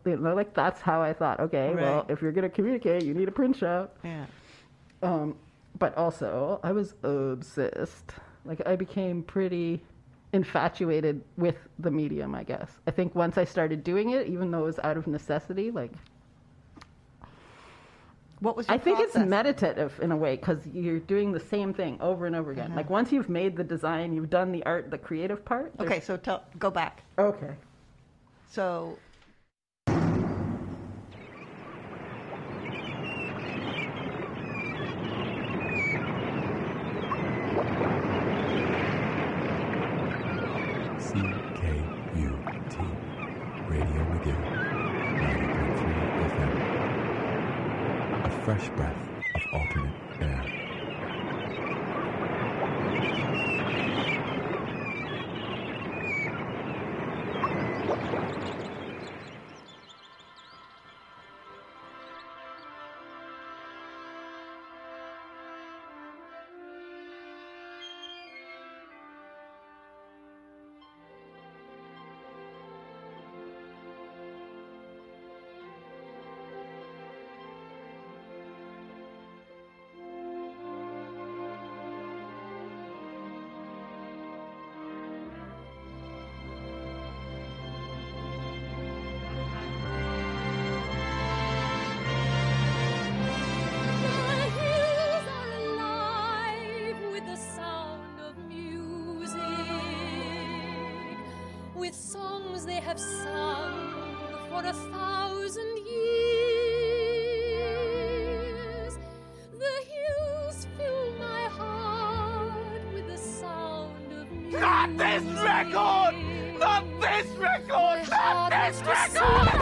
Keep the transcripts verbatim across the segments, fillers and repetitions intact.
You know, like that's how I thought. Okay, Right. well, if you're gonna communicate, you need a print shop. Yeah. Um, but also, I was obsessed. Like, I became pretty infatuated with the medium, I guess. I think once I started doing it, even though it was out of necessity, like, What was your I think process? it's meditative in a way because you're doing the same thing over and over again. Uh-huh. Like, once you've made the design, you've done the art, the creative part. there's- Okay, so tell, go back. Okay. So C K U T Radio McGill ninety point three F M. A fresh breath of alternate air. The hills are alive with the sound of music, with songs they have sung for a thousand years. The hills fill my heart with the sound of music. Not this record! Not this record! Not this record!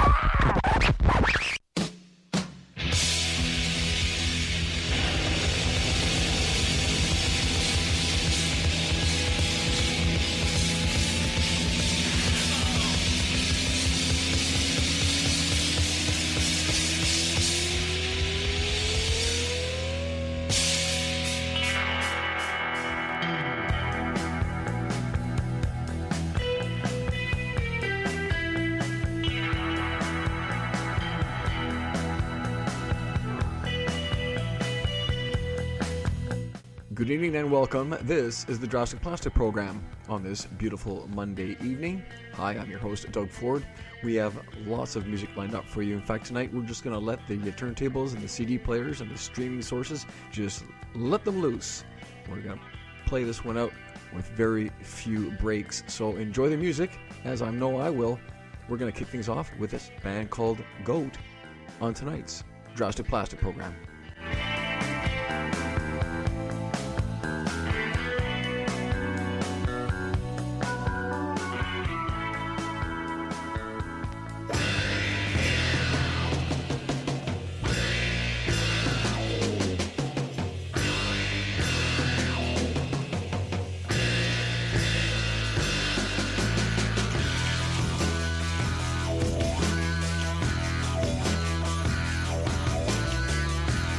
Good evening and welcome. This is the Drastic Plastic Program on this beautiful Monday evening. Hi, I'm your host, Doug Ford. We have lots of music lined up for you. In fact, tonight we're just going to let the turntables and the C D players and the streaming sources, just let them loose. We're going to play this one out with very few breaks. So enjoy the music, as I know I will. We're going to kick things off with this band called Goat on tonight's Drastic Plastic Program. The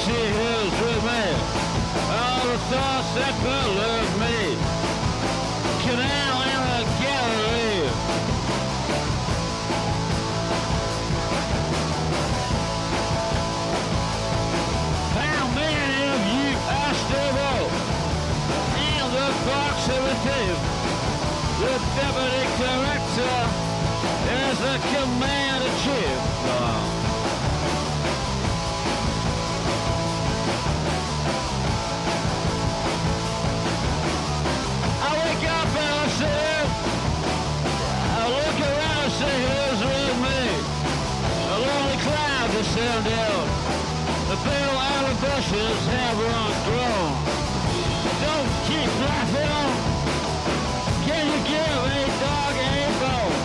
see hills with me. All the thoughts that pollute me. Canal in a gallery. How many of you are stable? And the box of a thief. The deputy director is the commander chief. Oh. I wake up and I say, I look around and say, who's with me? A lonely cloud descend down. The pale outer bushes have run grown. Don't keep laughing. Can you give a dog a bone?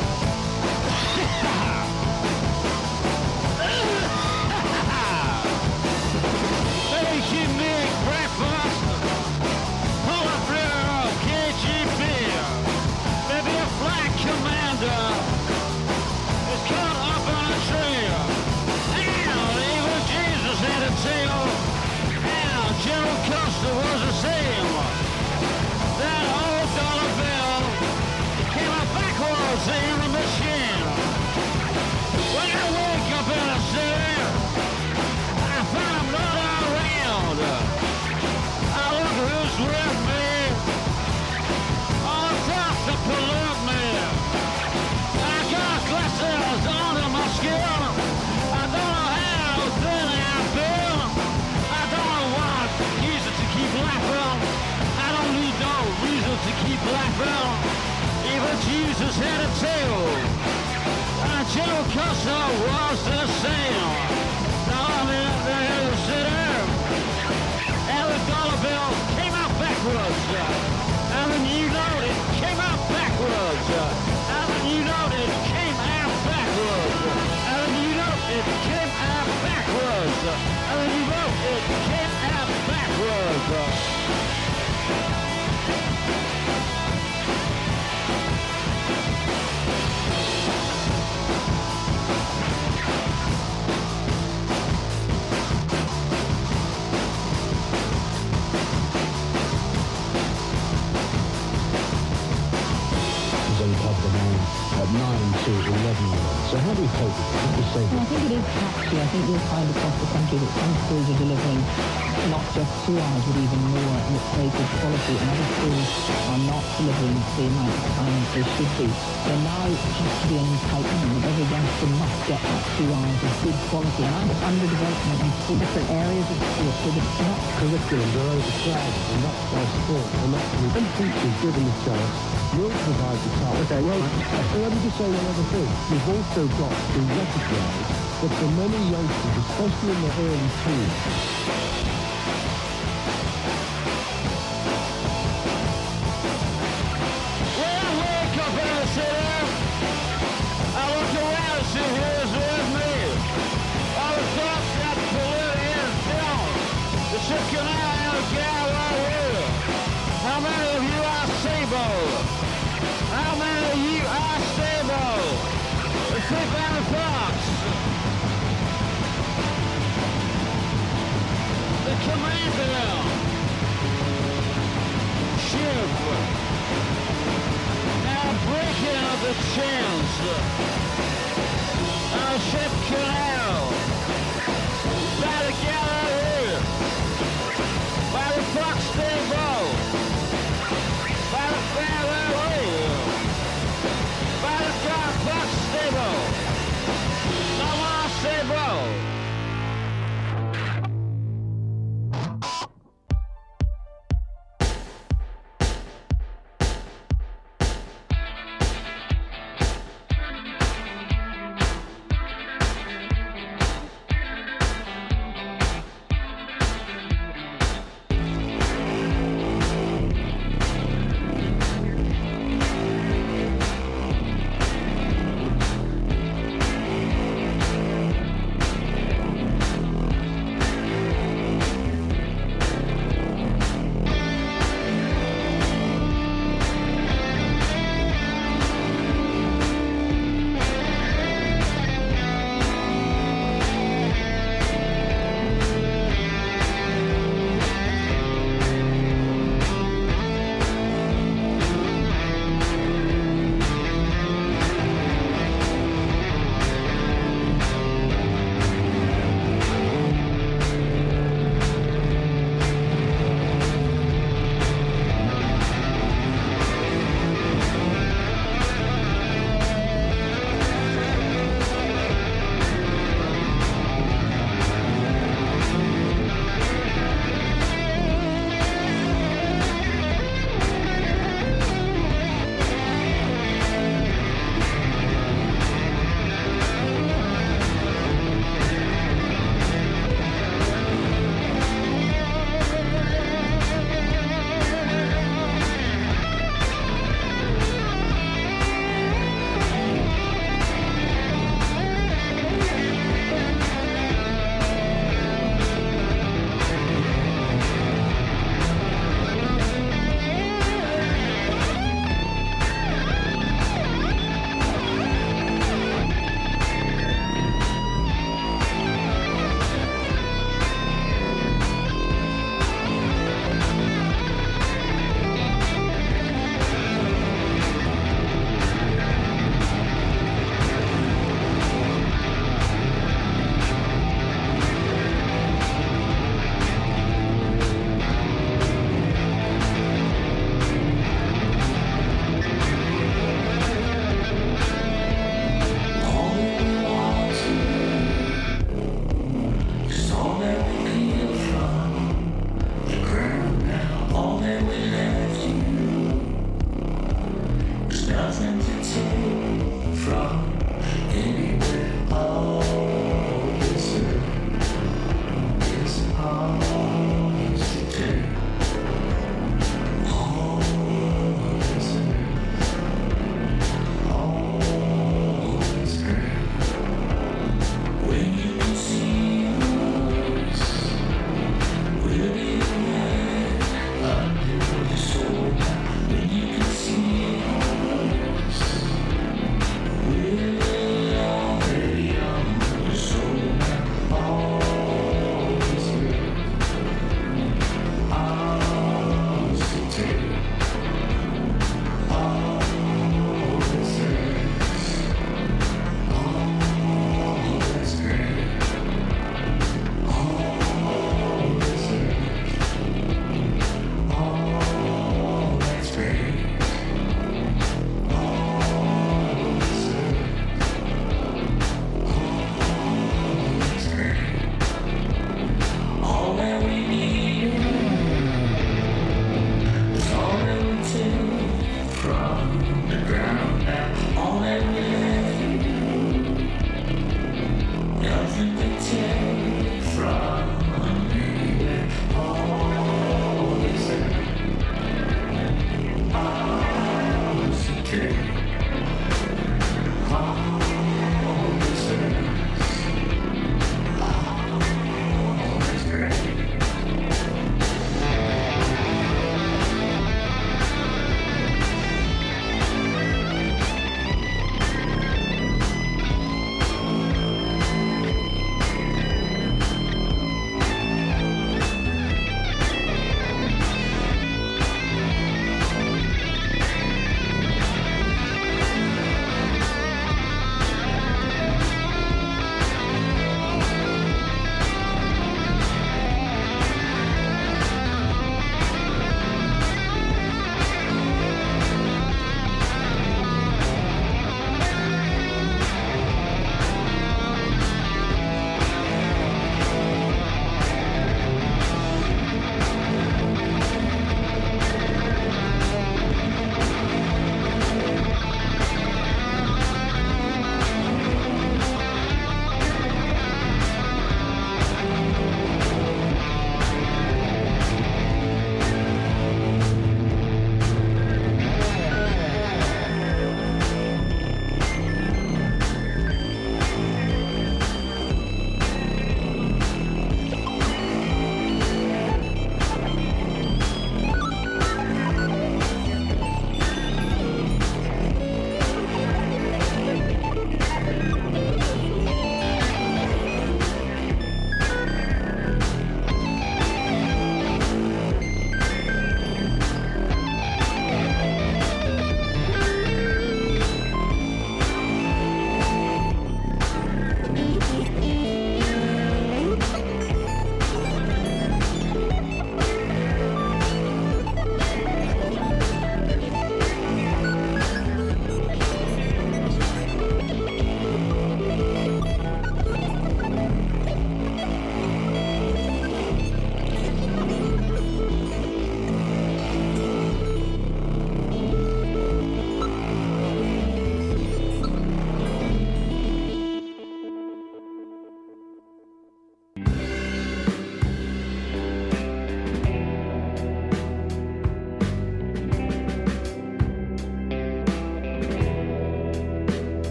They keep me breakfast. Pull a beer of K G B. Maybe a flight commander is caught up on a tree. And even Jesus had a tail. And General Custer was the same. That old dollar bill came out backwards in the machine. When I wake up in the city, I find I'm not around. I look who's with me. All the thoughts that pollute me. I got glasses under my skin. I don't know how thin I've been. I don't know what reason to keep laughing. I don't need no reason to keep laughing. Even Jesus had a tail. And Joe Custer was the same. Now I'm in the hill city. And the dollar bill came out backwards. And the new note, it came out backwards. And the new note, it came out backwards. And the new note, it came out backwards. And the new note, it came out backwards. At nine to eleven year olds. So how do we cope with it? What do you say? Well, I think it is patchy. I think you'll find across the country that some schools are delivering not just two hours, but even more with very good quality, and other schools are not delivering the amount of time as they should be. There now has to be an entitlement that every youngster must get that two hours of good quality, and that's under development in four different areas of school, so that it's not Curriculums are overcrowded and not by sport and not when teachers given the chance will provide the task. Okay, well, so let me just say one other thing. We've also got to recognise that for many youngsters, especially in their early teens, When I wake up in the city, I look around and see who's with me. All the thoughts that pollute is down. The ship canal and the gallery. How many of you are stable? How many of you are stable? The thick and the fox. The commander. Ship. Now breaking of the chains. Our ship canal. By the gallery. By the fox stable. By the gallery. By the car fox stable. No more stable.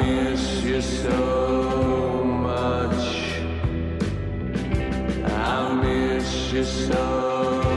miss you so much. I miss you so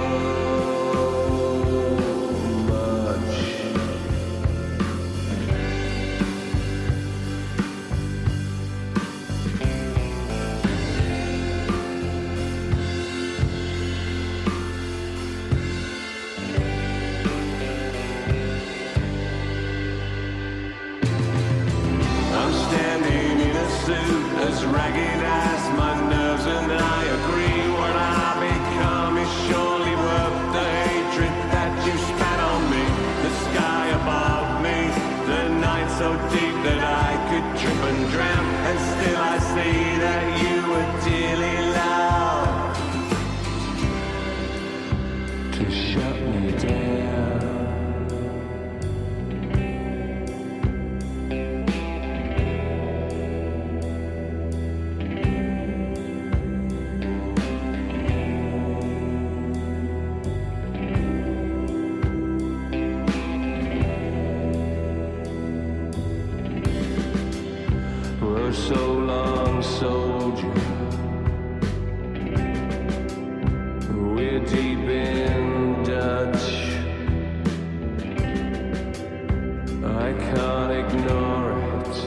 as ragged as my nerves, and I agree what I become is surely worth the hatred that you spat on me. The sky above me, the night so deep that I could trip and drown, and still I see that you were dearly loved to shut me down. So long, soldier. We're deep in Dutch. I can't ignore it.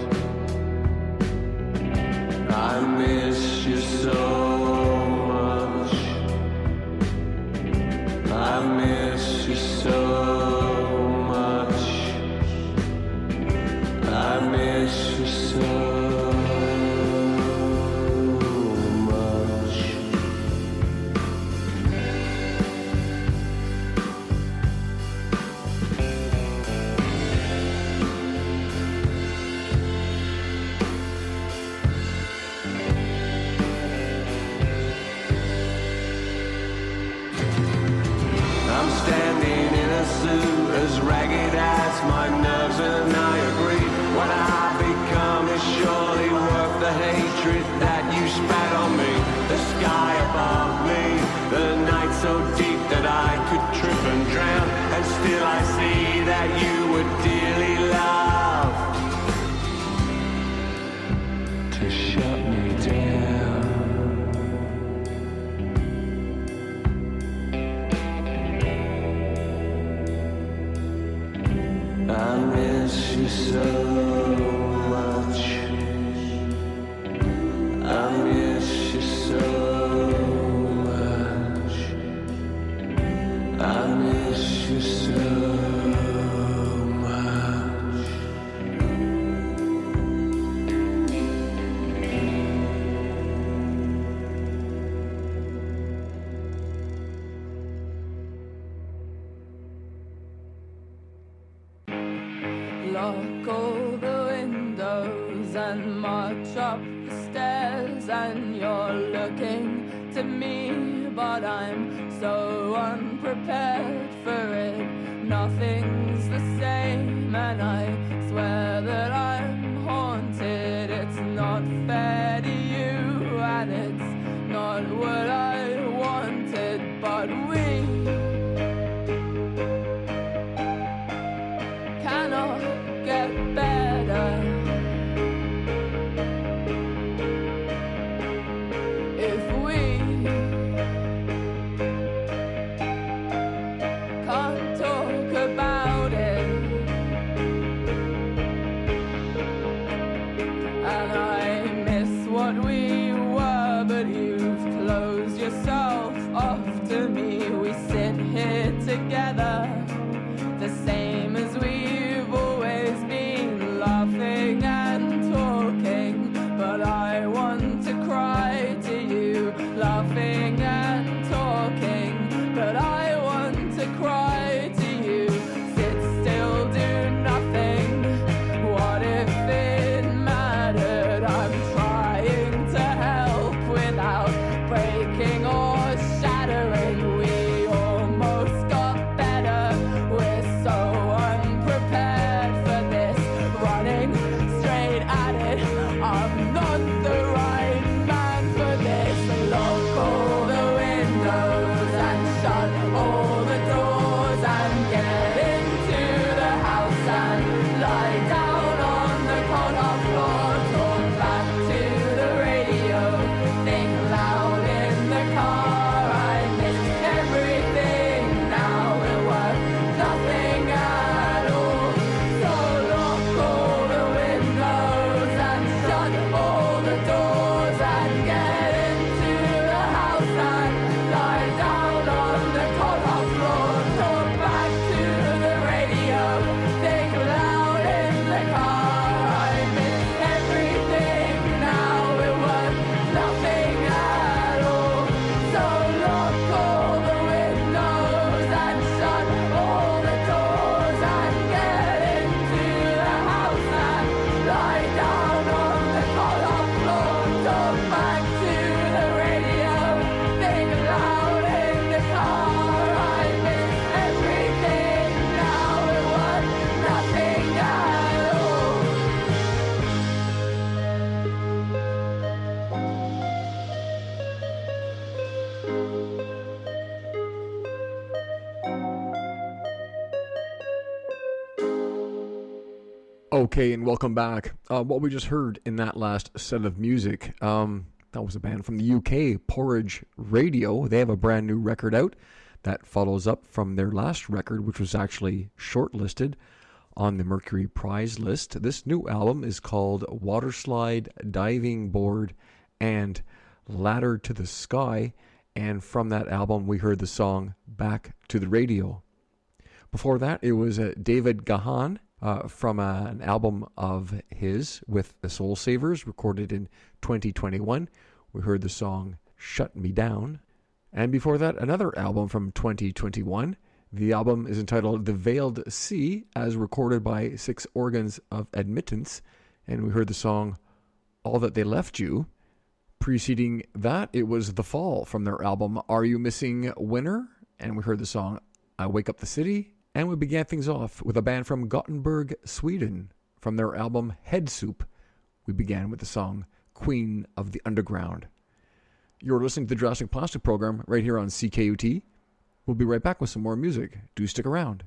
I miss you so much. I miss you so much. I miss you so. As ragged as my nerves, and I agree what I become is surely worth the hatred that you spat on me. The sky above me, the night so deep that I could trip and drown, and still I see that you were dearly loved to shut me down. I miss you so much. I miss you so much. I miss you so much. Lock all the windows and march up the stairs, and you're looking to me, but I'm so unprepared for it. Nothing's the same, and I swear that I'm haunted. It's not fair to you, and it's not what I wanted, but we cannot get better. If we can't talk about it, and I miss what we were, but you've closed yourself off to me. We sit here together, the same as we've always been, Okay, and welcome back. Uh, what we just heard in that last set of music, um, that was a band from the U K, Porridge Radio. They have a brand new record out that follows up from their last record, which was actually shortlisted on the Mercury Prize list. This new album is called Waterslide, Diving Board, and Ladder to the Sky. And from that album, we heard the song Back to the Radio. Before that, it was uh, David Gahan uh, from uh, an album of his with the Soul Savers, recorded in twenty twenty-one. We heard the song Shut Me Down. And before that, another album from twenty twenty-one. The album is entitled The Veiled Sea, as recorded by Six Organs of Admittance. And we heard the song All That They Left You. Preceding that, it was The Fall from their album Are You Missing Winter? And we heard the song I Wake Up the City. And we began things off with a band from Gothenburg, Sweden, from their album Head Soup. We began with the song Queen of the Underground. You're listening to the Jurassic Plastic program right here on C K U T. We'll be right back with some more music. Do stick around.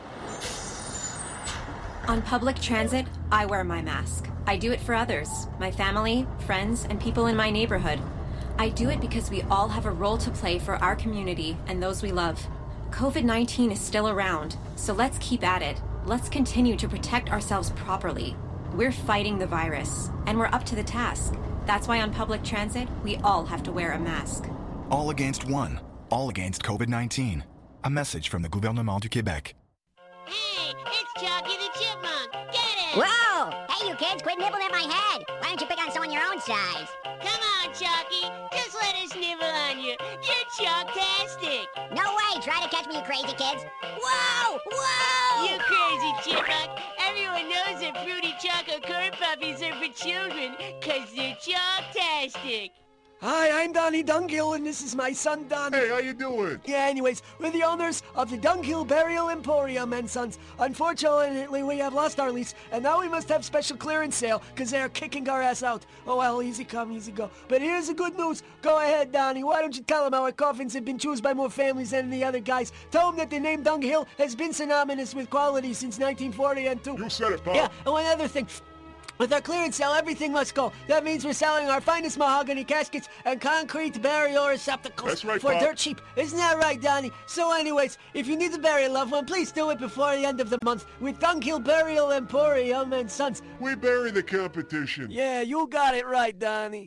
On public transit, I wear my mask. I do it for others, my family, friends, and people in my neighborhood. I do it because we all have a role to play for our community and those we love. covid nineteen is still around, so let's keep at it. Let's continue to protect ourselves properly. We're fighting the virus, and we're up to the task. That's why on public transit, we all have to wear a mask. All against one. All against covid nineteen. A message from the Gouvernement du Québec. Hey, it's Chucky the Chipmunk. Get it! Whoa! Hey, you kids, quit nibbling at my head. Why don't you pick on someone your own size? Come on, Chucky. Just let us nibble on you. You're Chucktastic. No way! Try to catch me, you crazy kids. Whoa! Whoa! You crazy chipmunk. Everyone knows that fruity chocolate corn puppies are for children, because they're Chucktastic. Hi, I'm Donnie Dunghill, and this is my son, Donnie. Hey, how you doing? Yeah, anyways, we're the owners of the Dunghill Burial Emporium and Sons. Unfortunately, we have lost our lease, and now we must have special clearance sale, because they're kicking our ass out. Oh, well, easy come, easy go. But here's the good news. Go ahead, Donnie. Why don't you tell them how our coffins have been chosen by more families than the other guys? Tell them that the name Dunghill has been synonymous with quality since nineteen forty and two. You said it, Pop. Yeah, and one other thing. With our clearance sale, everything must go. That means we're selling our finest mahogany caskets and concrete burial receptacles That's right, for Pop. dirt cheap. Isn't that right, Donnie? So anyways, if you need to bury a loved one, please do it before the end of the month with Dunghill Burial Emporium and Sons. We bury the competition. Yeah, you got it right, Donnie.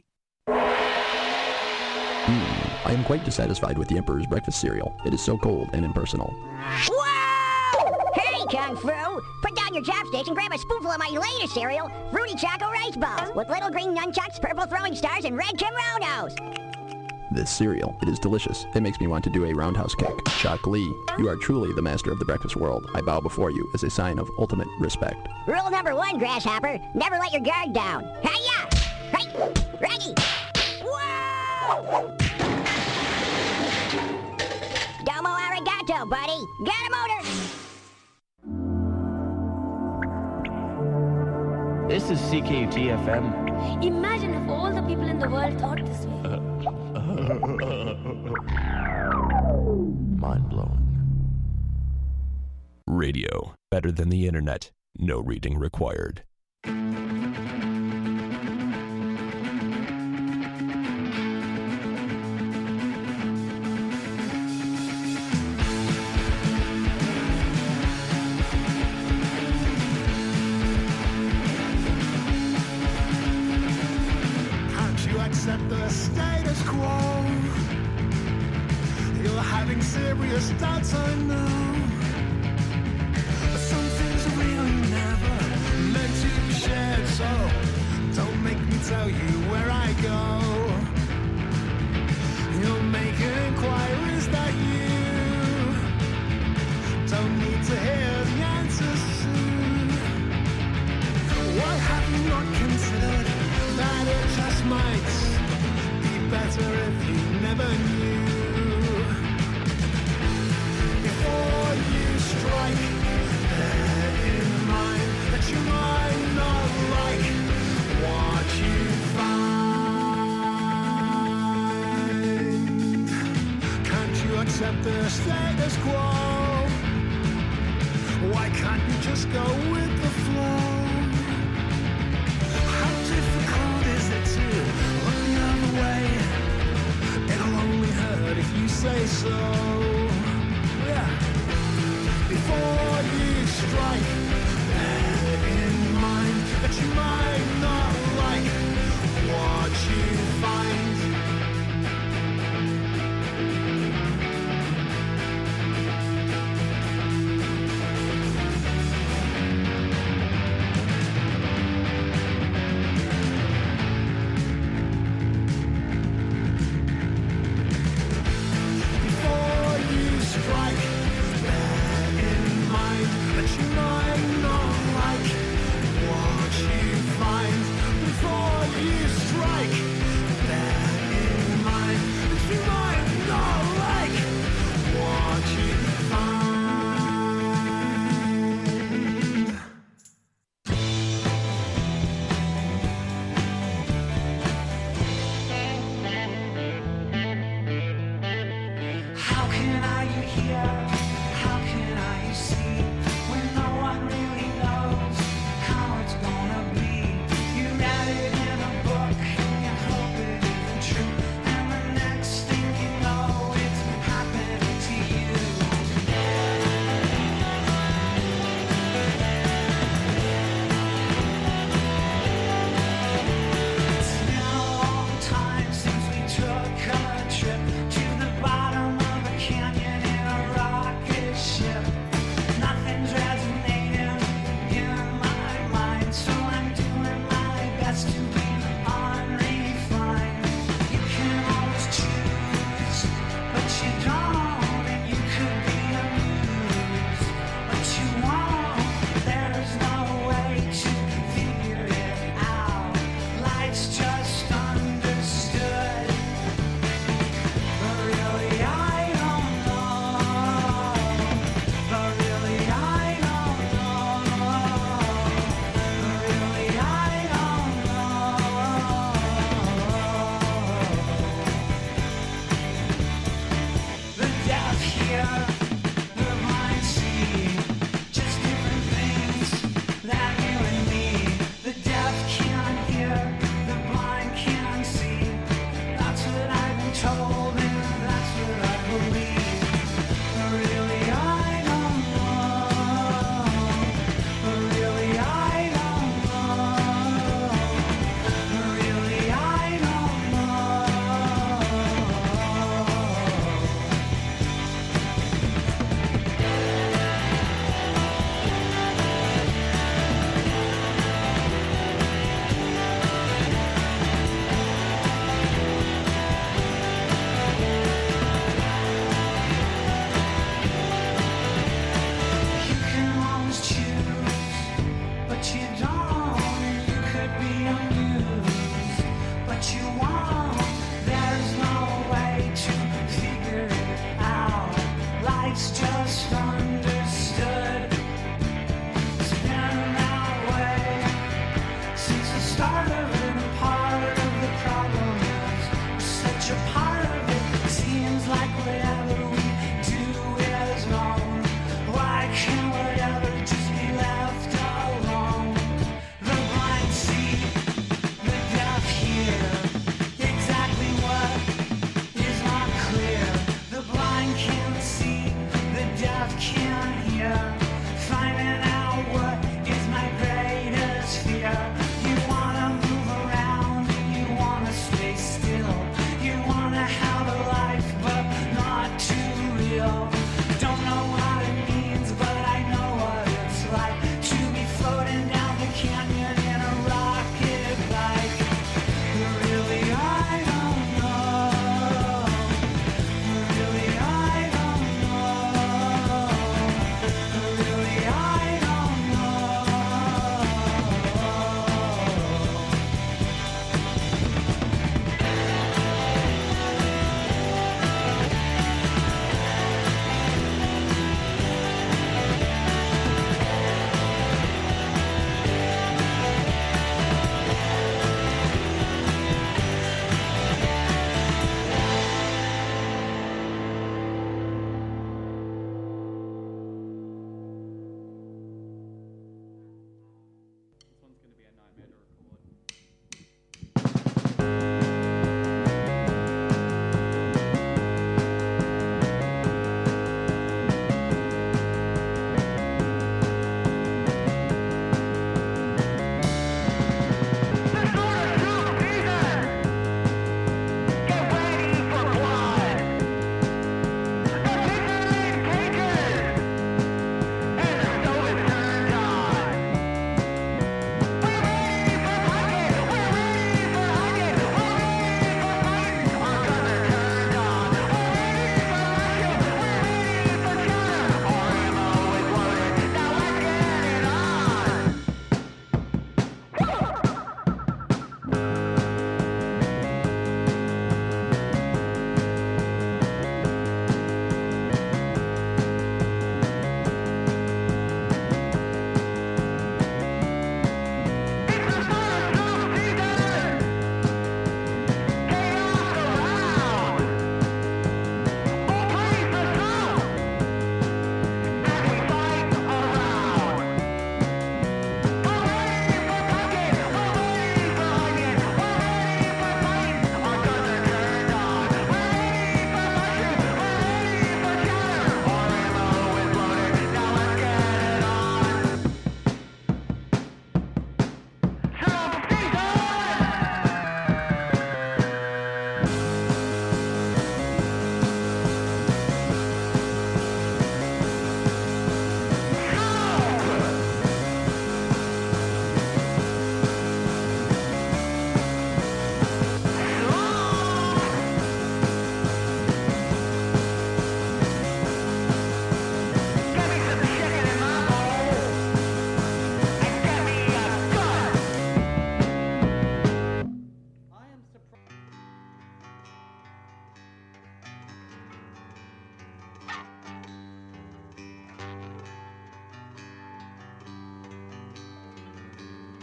Mm, I am quite dissatisfied with the Emperor's breakfast cereal. It is so cold and impersonal. Whoa! Hey, Kung Fu! Put down your chopsticks and grab a spoonful of my latest cereal, Fruity Choco Rice Balls, with little green nunchucks, purple throwing stars, and red Kimonos. This cereal, it is delicious. It makes me want to do a roundhouse kick. Shock Lee, you are truly the master of the breakfast world. I bow before you as a sign of ultimate respect. Rule number one, Grasshopper, never let your guard down. Hi-ya! Hey! Ready! Whoa! Domo arigato, buddy. Got a motor! This is C K U T F M. Imagine if all the people in the world thought this way. Mind blowing. Radio. Better than the internet. No reading required. Accept the status quo. You're having serious doubts, I know. But some things are really never meant to be shared, so don't make me tell you where I go. You'll make inquiries that you don't need to hear the answers soon. What have you not considered? That it just might be better if you never knew. Before you strike, bear in mind that you might not like what you find. Can't you accept the status quo? Why can't you just go with the flow? say so. Yeah. Before you strike, bear in mind that you might not like what you find. Before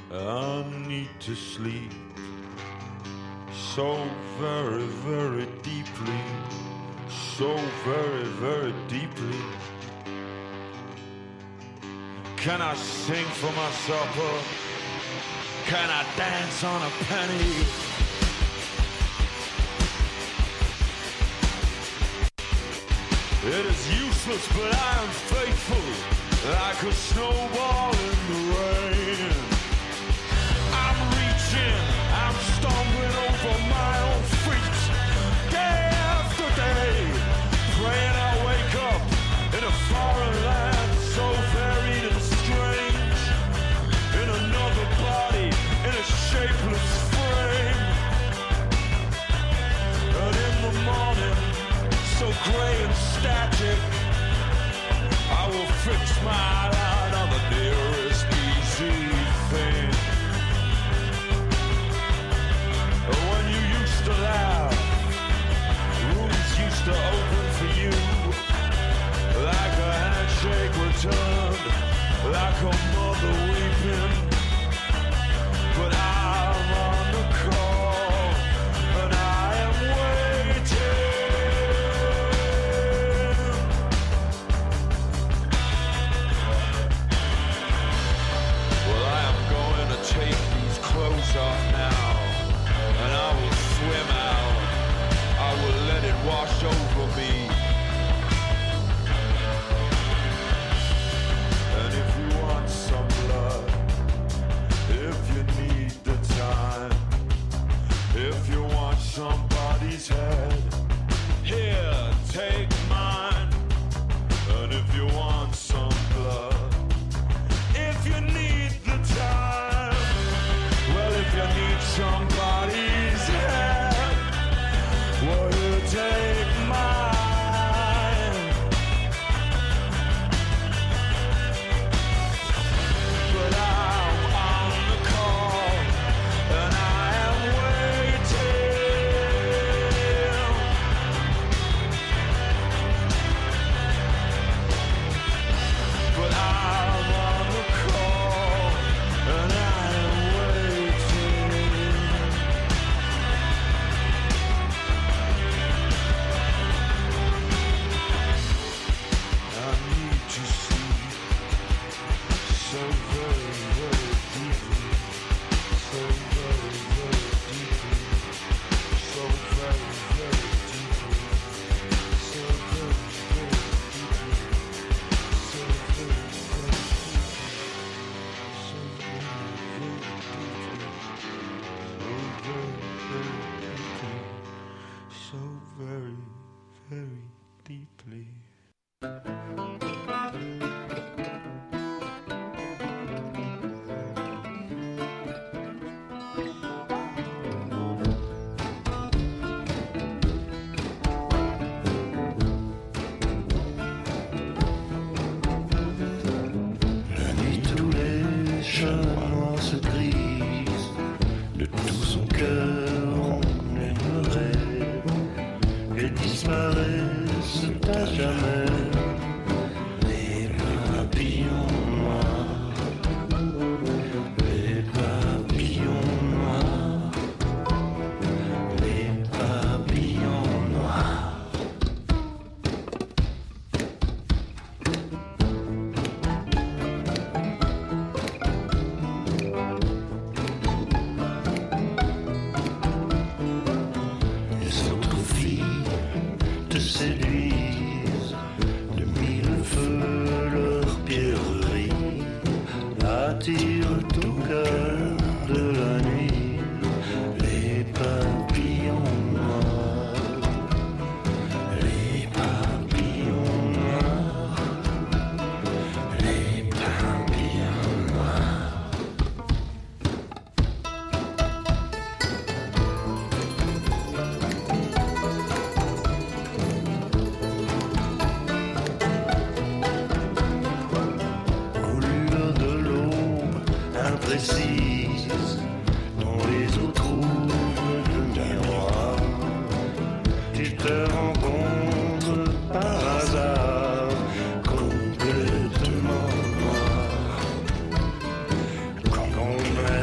I need to sleep so very, very deeply, so very, very deeply. Can I sing for my supper? Can I dance on a penny? It is useless, but I am faithful, like a snowball in the rain. I'm reaching, I'm stumbling over my own feet, day after day, praying I wake up in a foreign land so varied and strange, in another body, in a shapeless frame. And in the morning, so gray and static, I will fix my line on the nearest easy thing. When you used to laugh, rooms used to open for you, like a handshake returned, like a mother weeping. But I'm on the call, and I am waiting. Well, I am going to take these clothes off now, and I will swim out. I will let it wash over me. And if you want some blood, if you need the time, if you want somebody's head, here, take mine. And if you want some blood, if you need the time, well, if you need somebody's head, well, you take mine. But I'm on the call, and I am waiting. But I'm on the call, and I am waiting. I need to sleep so very, very deeply, so very, very deeply, so very, very deeply, so very, very deeply, so very, very deeply, so very, very deeply, so very, very deeply. La nuit, tous les chemins se brisent, de tout son cœur on aimerait, et disparaissent à jamais les papillons noirs, les papillons noirs, les papillons noirs. Les autres filles te séduisent, de mille feux leur pierrerie attire ton cœur de la nuit, les papillons noirs, les papillons noirs, les papillons noirs. Au lueur de l'aube imprécise, dont les eaux trouvent le miroir, tu te rencontres par hasard, complètement noir, complètement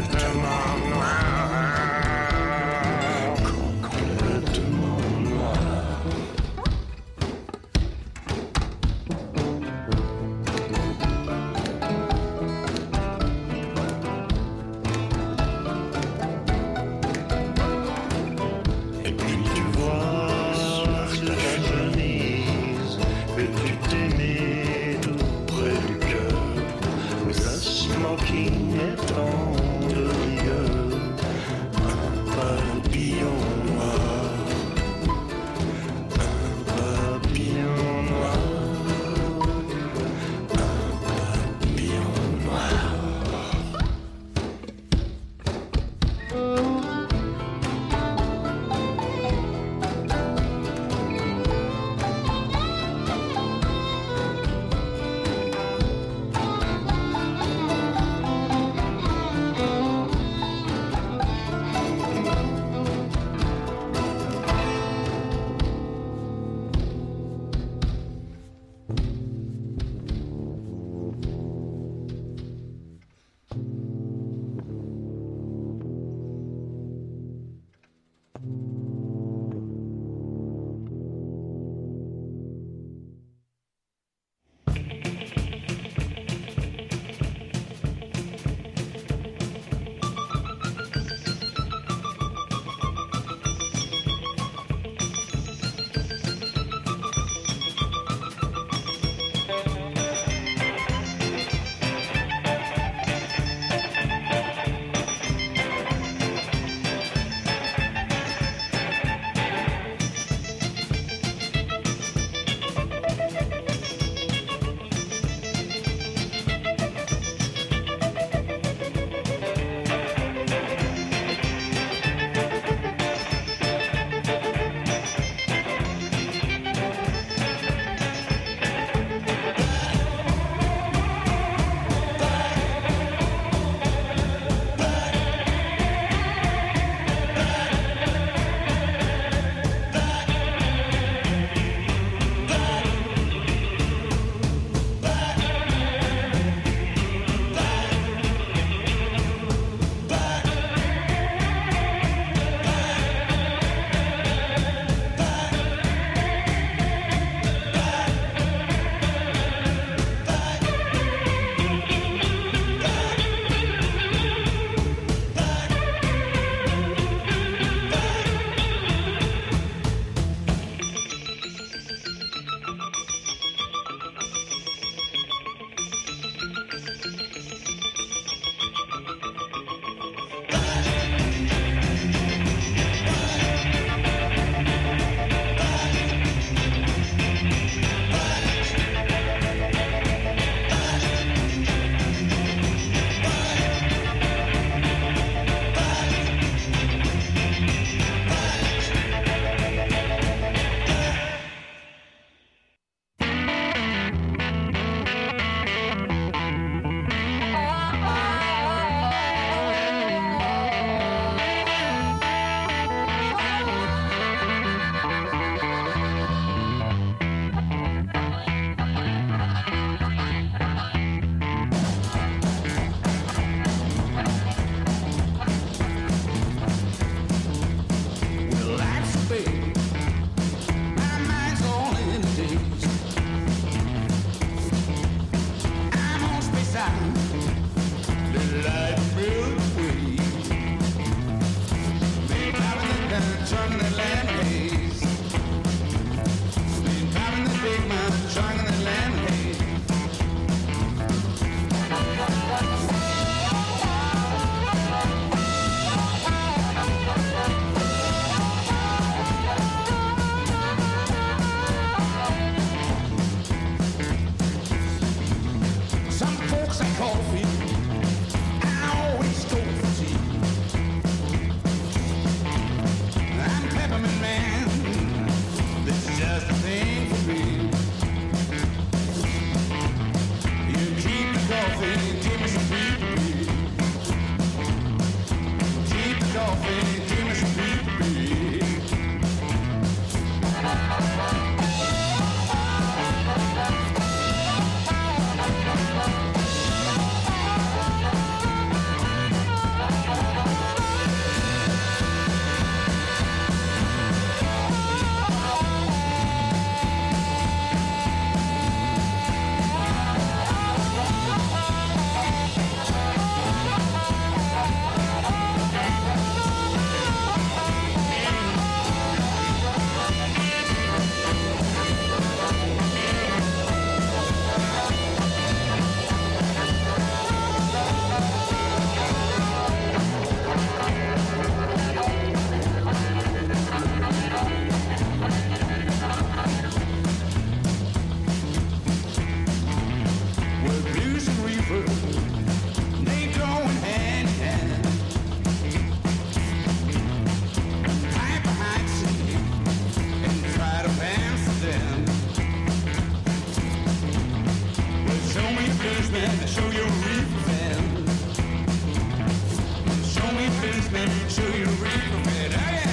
me till you reap of it. Oh, yeah.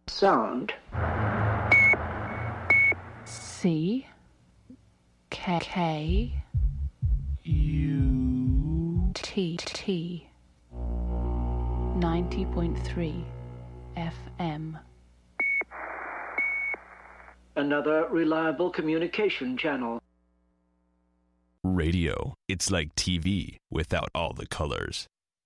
sound. C K K U T T ninety point three F M. Another reliable communication channel. Radio. It's like T V without all the colors.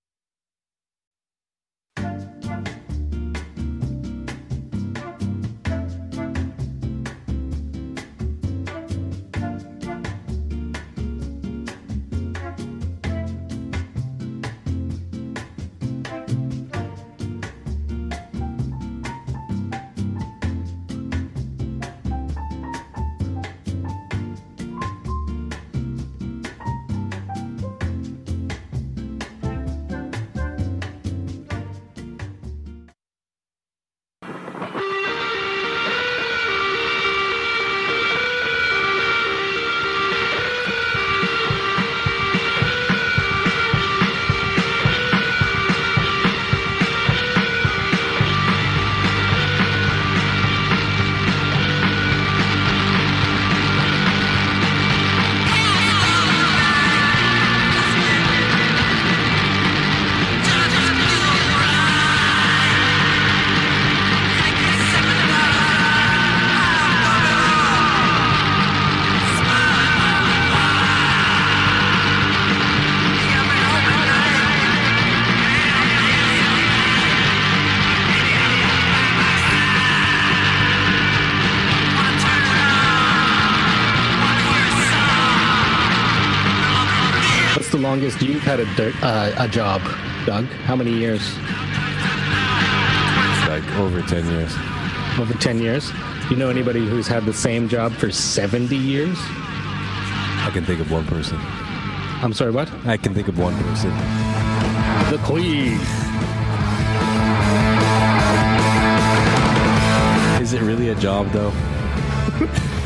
Longest you've had a dirt, uh, a job, Doug? How many years? Like over ten years. Over ten years? You know anybody who's had the same job for seventy years? I can think of one person. I'm sorry, what? I can think of one person. The Queen. Is it really a job, though?